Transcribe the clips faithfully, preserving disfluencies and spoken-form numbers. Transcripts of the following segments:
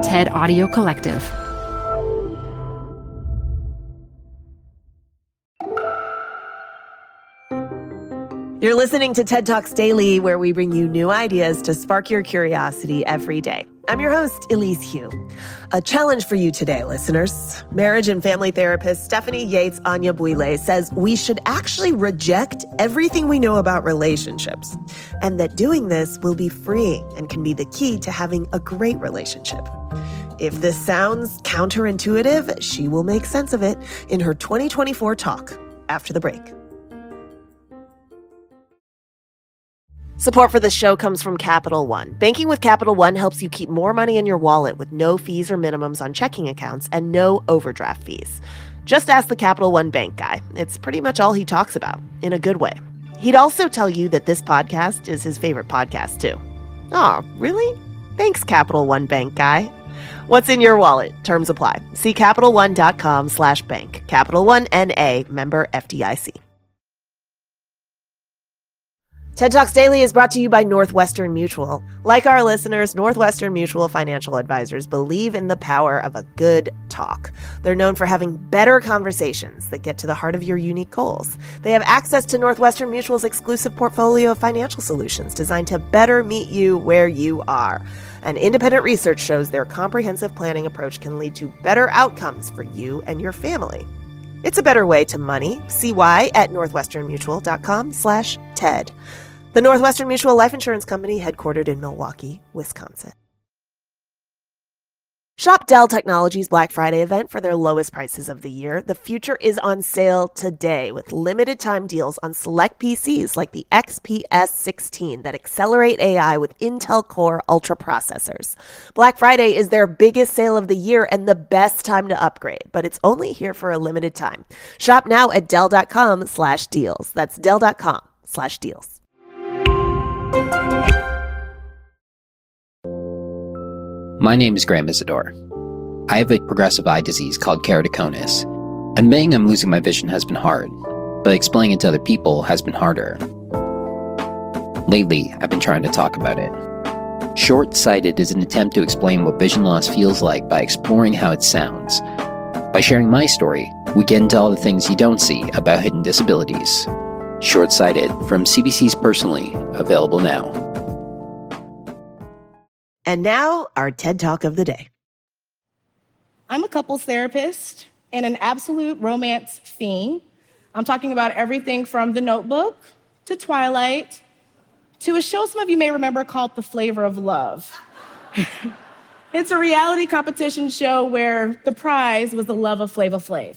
TED Audio Collective. You're listening to TED Talks Daily, where we bring you new ideas to spark your curiosity every day. I'm your host, Elise Hu. A challenge for you today, listeners. Marriage and family therapist Stephanie Yates Anyabwile says we should actually reject everything we know about relationships, and that doing this will be freeing and can be the key to having a great relationship. If this sounds counterintuitive, she will make sense of it in her twenty twenty-four talk after the break. Support for the show comes from Capital One. Banking with Capital One helps you keep more money in your wallet with no fees or minimums on checking accounts and no overdraft fees. Just ask the Capital One bank guy. It's pretty much all he talks about, in a good way. He'd also tell you that this podcast is his favorite podcast, too. Oh, really? Thanks, Capital One bank guy. What's in your wallet? Terms apply. See CapitalOne.com slash bank. Capital One N A, member F D I C. TED Talks Daily is brought to you by Northwestern Mutual. Like our listeners, Northwestern Mutual financial advisors believe in the power of a good talk. They're known for having better conversations that get to the heart of your unique goals. They have access to Northwestern Mutual's exclusive portfolio of financial solutions designed to better meet you where you are. And independent research shows their comprehensive planning approach can lead to better outcomes for you and your family. It's a better way to money. See why at northwesternmutual.com slash TED. The Northwestern Mutual Life Insurance Company, headquartered in Milwaukee, Wisconsin. Shop Dell Technologies Black Friday event for their lowest prices of the year. The future is on sale today with limited time deals on select P Cs like the X P S sixteen that accelerate A I with Intel Core Ultra processors. Black Friday is their biggest sale of the year and the best time to upgrade, but it's only here for a limited time. Shop now at Dell.com slash deals. That's Dell.com slash deals. My name is Graham Isidore. I have a progressive eye disease called keratoconus. Admitting I'm losing my vision has been hard, but explaining it to other people has been harder. Lately, I've been trying to talk about it. Short-sighted is an attempt to explain what vision loss feels like by exploring how it sounds. By sharing my story, we get into all the things you don't see about hidden disabilities. Short-sighted from C B C's Personally, available now. And now, our TED Talk of the day. I'm a couples therapist and an absolute romance fiend. I'm talking about everything from The Notebook to Twilight to a show some of you may remember called The Flavor of Love. It's a reality competition show where the prize was the love of Flava Flav.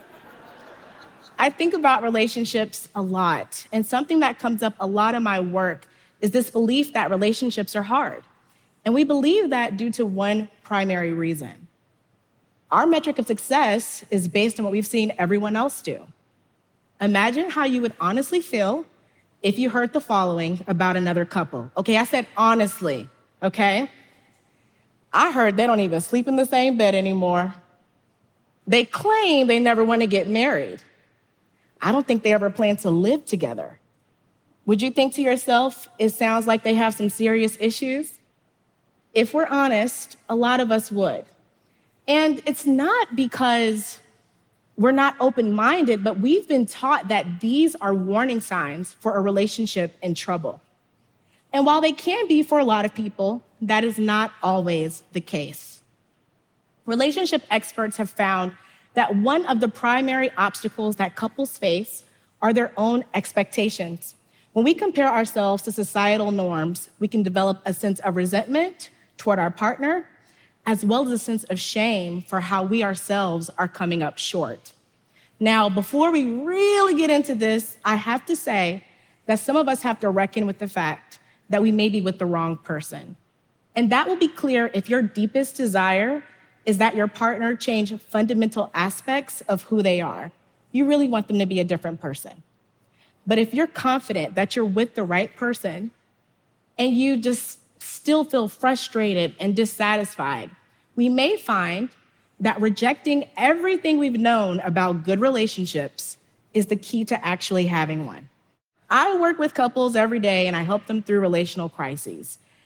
I think about relationships a lot, and something that comes up a lot in my work is this belief that relationships are hard. And we believe that due to one primary reason. Our metric of success is based on what we've seen everyone else do. Imagine how you would honestly feel if you heard the following about another couple. Okay, I said honestly, okay? I heard they don't even sleep in the same bed anymore. They claim they never want to get married. I don't think they ever plan to live together. Would you think to yourself, it sounds like they have some serious issues? If we're honest, a lot of us would. And it's not because we're not open-minded, but we've been taught that these are warning signs for a relationship in trouble. And while they can be for a lot of people, that is not always the case. Relationship experts have found that one of the primary obstacles that couples face are their own expectations. When we compare ourselves to societal norms, we can develop a sense of resentment toward our partner, as well as a sense of shame for how we ourselves are coming up short. Now, before we really get into this, I have to say that some of us have to reckon with the fact that we may be with the wrong person. And that will be clear if your deepest desire is that your partner change fundamental aspects of who they are. You really want them to be a different person. But if you're confident that you're with the right person and you just still feel frustrated and dissatisfied, we may find that rejecting everything we've known about good relationships is the key to actually having one. I work with couples every day and I help them through relational crises.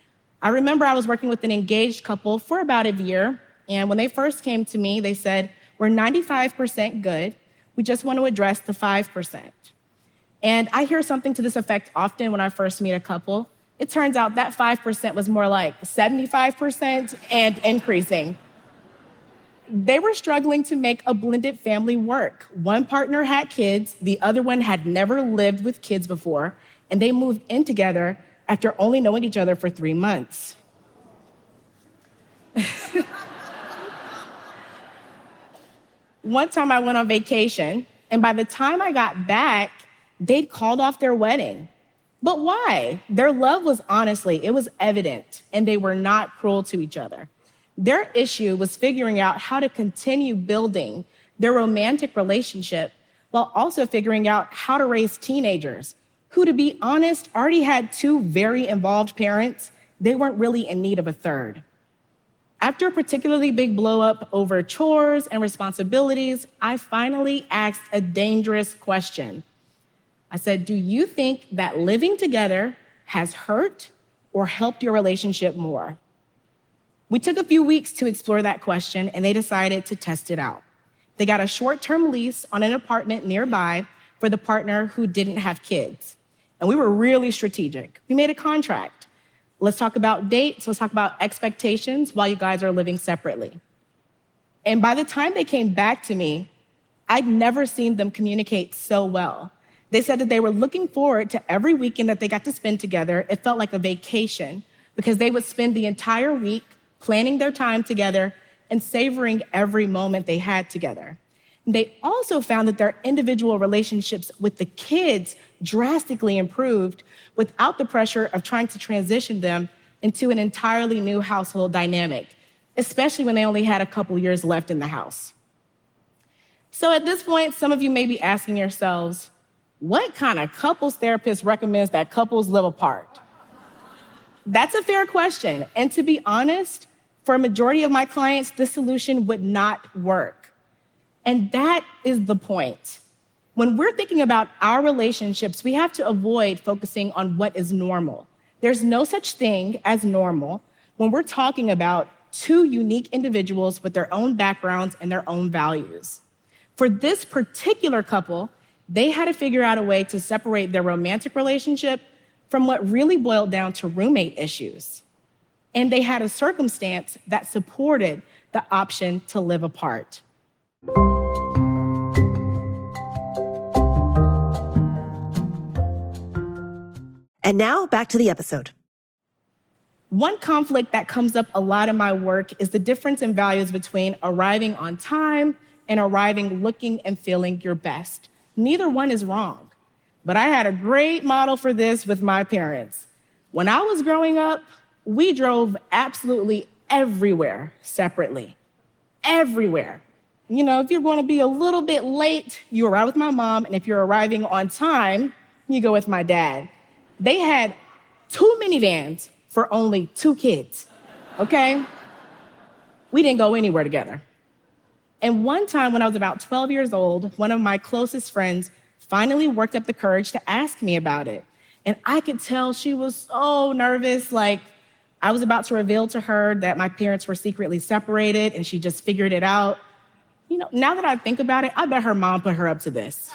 I remember I was working with an engaged couple for about a year, and when they first came to me, they said, we're ninety-five percent good. We just want to address the five percent. And I hear something to this effect often when I first meet a couple. It turns out that five percent was more like seventy-five percent and increasing. They were struggling to make a blended family work. One partner had kids, the other one had never lived with kids before, and they moved in together after only knowing each other for three months. One time I went on vacation, and by the time I got back, they'd called off their wedding. But why? Their love was honestly, it was evident, and they were not cruel to each other. Their issue was figuring out how to continue building their romantic relationship while also figuring out how to raise teenagers who, to be honest, already had two very involved parents. They weren't really in need of a third. After a particularly big blow up over chores and responsibilities, I finally asked a dangerous question. I said, do you think that living together has hurt or helped your relationship more? We took a few weeks to explore that question, and they decided to test it out. They got a short-term lease on an apartment nearby for the partner who didn't have kids. And we were really strategic. We made a contract. Let's talk about dates. Let's talk about expectations while you guys are living separately. And by the time they came back to me, I'd never seen them communicate so well. They said that they were looking forward to every weekend that they got to spend together. It felt like a vacation because they would spend the entire week planning their time together and savoring every moment they had together. They also found that their individual relationships with the kids drastically improved without the pressure of trying to transition them into an entirely new household dynamic, especially when they only had a couple years left in the house. So at this point, some of you may be asking yourselves, what kind of couples therapist recommends that couples live apart? That's a fair question. And to be honest, for a majority of my clients, this solution would not work. And that is the point. When we're thinking about our relationships, we have to avoid focusing on what is normal. There's no such thing as normal when we're talking about two unique individuals with their own backgrounds and their own values. For this particular couple, they had to figure out a way to separate their romantic relationship from what really boiled down to roommate issues. And they had a circumstance that supported the option to live apart. And now back to the episode. One conflict that comes up a lot in my work is the difference in values between arriving on time and arriving looking and feeling your best. Neither one is wrong. But I had a great model for this with my parents. When I was growing up, we drove absolutely everywhere separately. Everywhere. You know, if you're going to be a little bit late, you arrive with my mom, and if you're arriving on time, you go with my dad. They had two minivans for only two kids, okay? We didn't go anywhere together. And one time when I was about twelve years old, one of my closest friends finally worked up the courage to ask me about it. And I could tell she was so nervous, like I was about to reveal to her that my parents were secretly separated and she just figured it out. You know, now that I think about it, I bet her mom put her up to this.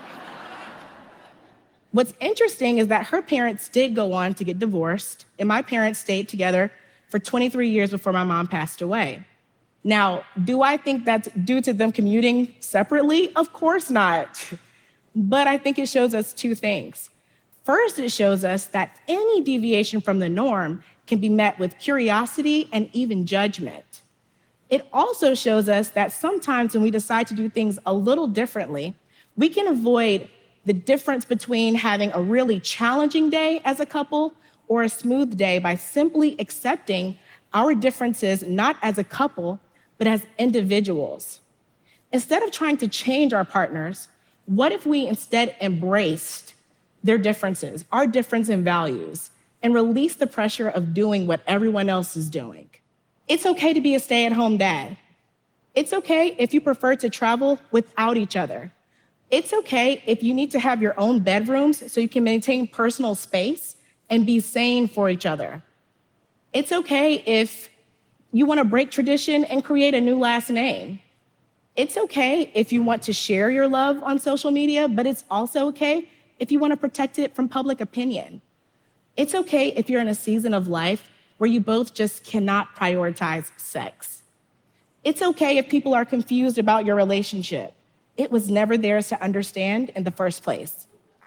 What's interesting is that her parents did go on to get divorced, and my parents stayed together for twenty-three years before my mom passed away. Now, do I think that's due to them commuting separately? Of course not. But I think it shows us two things. First, it shows us that any deviation from the norm can be met with curiosity and even judgment. It also shows us that sometimes when we decide to do things a little differently, we can avoid the difference between having a really challenging day as a couple or a smooth day by simply accepting our differences not as a couple, but as individuals. Instead of trying to change our partners, what if we instead embraced their differences, our difference in values, and released the pressure of doing what everyone else is doing? It's okay to be a stay-at-home dad. It's okay if you prefer to travel without each other. It's okay if you need to have your own bedrooms so you can maintain personal space and be sane for each other. It's okay if you want to break tradition and create a new last name. It's okay if you want to share your love on social media, but it's also okay if you want to protect it from public opinion. It's okay if you're in a season of life where you both just cannot prioritize sex. It's okay if people are confused about your relationship. It was never theirs to understand in the first place.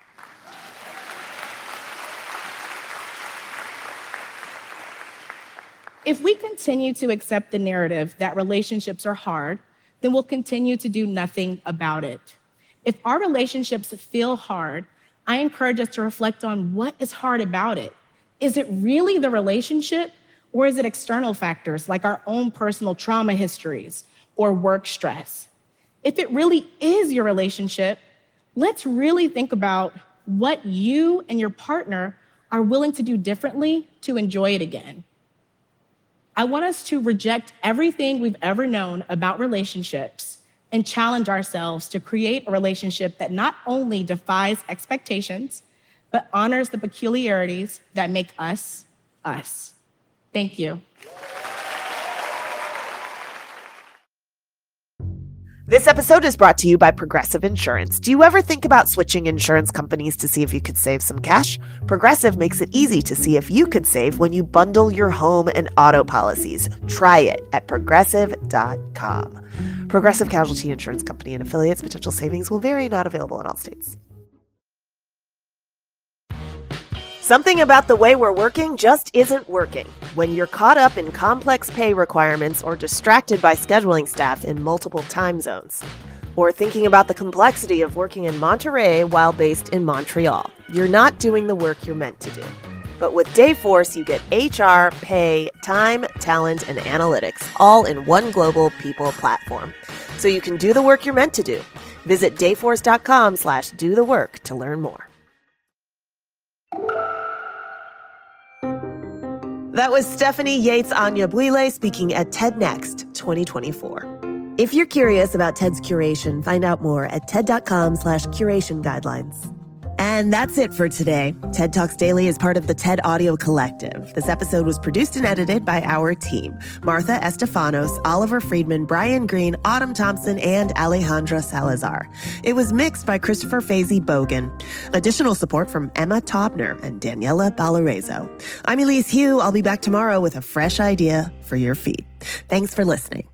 If we continue to accept the narrative that relationships are hard, then we'll continue to do nothing about it. If our relationships feel hard, I encourage us to reflect on what is hard about it. Is it really the relationship, or is it external factors like our own personal trauma histories or work stress? If it really is your relationship, let's really think about what you and your partner are willing to do differently to enjoy it again. I want us to reject everything we've ever known about relationships and challenge ourselves to create a relationship that not only defies expectations, but honors the peculiarities that make us, us. Thank you. This episode is brought to you by Progressive Insurance. Do you ever think about switching insurance companies to see if you could save some cash? Progressive makes it easy to see if you could save when you bundle your home and auto policies. Try it at progressive dot com. Progressive Casualty Insurance Company and affiliates. Potential savings will vary, not available in all states. Something about the way we're working just isn't working. When you're caught up in complex pay requirements or distracted by scheduling staff in multiple time zones, or thinking about the complexity of working in Monterey while based in Montreal, you're not doing the work you're meant to do. But with Dayforce, you get H R, pay, time, talent, and analytics, all in one global people platform. So you can do the work you're meant to do. Visit dayforce.com slash do the work to learn more. That was Stephanie Yates Anyabwile speaking at TED Next twenty twenty-four. If you're curious about TED's curation, find out more at ted.com slash curation guidelines. And that's it for today. TED Talks Daily is part of the TED Audio Collective. This episode was produced and edited by our team: Martha Estefanos, Oliver Friedman, Brian Green, Autumn Thompson, and Alejandra Salazar. It was mixed by Christopher Fazy Bogan. Additional support from Emma Taubner and Daniela Balarezo. I'm Elise Hu. I'll be back tomorrow with a fresh idea for your feed. Thanks for listening.